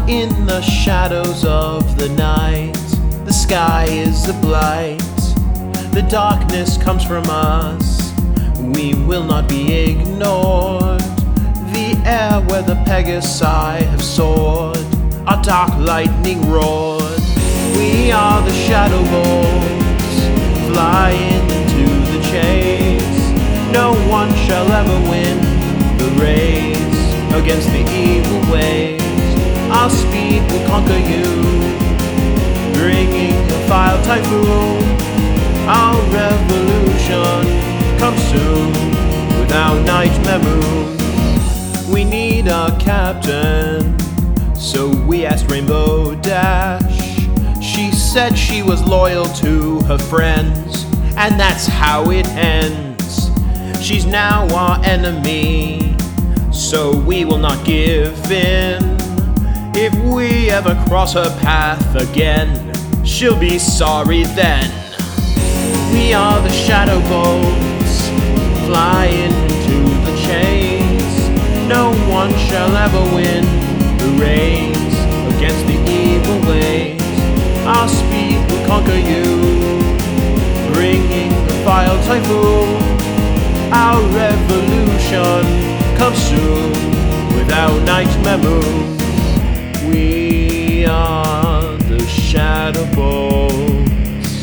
In the shadows of the night, the sky is a blight. The darkness comes from us, we will not be ignored. The air where the Pegasi have soared, our dark lightning roared. We are the shadow bolts, flying into the chase. No one shall ever win the race against the evil ways. Our speed will conquer you, bringing a fire typhoon. Our revolution comes soon with our nightmare moon. We need a captain, so we asked Rainbow Dash. She said she was loyal to her friends, and that's how it ends. She's now our enemy, so we will not give in. If we ever cross her path again, she'll be sorry then. We are the shadow bolts, flying into the chase. No one shall ever win the race against the evil ways. Our speed will conquer you, bringing the fire typhoon. Our revolution comes soon with our nightmare moon. We are the shadow bolts.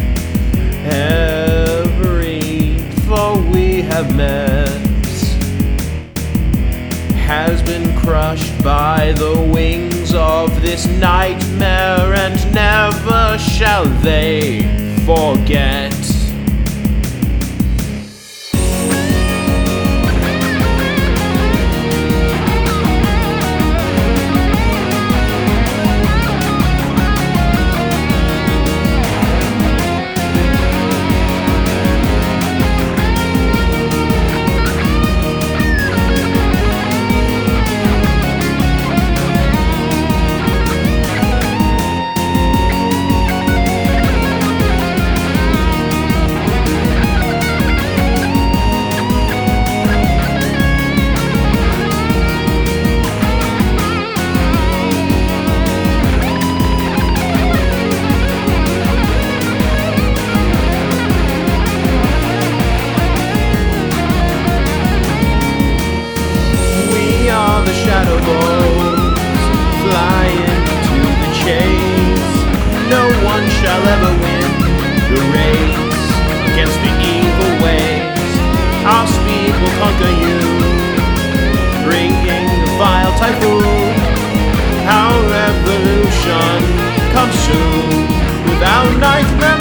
Every foe we have met has been crushed by the wings of this nightmare, and never shall they forget. Shadow bolts, flying to the chase. No one shall ever win the race against the evil ways. Our speed will conquer you, bringing the vile typhoon. Our revolution comes soon with our nightmare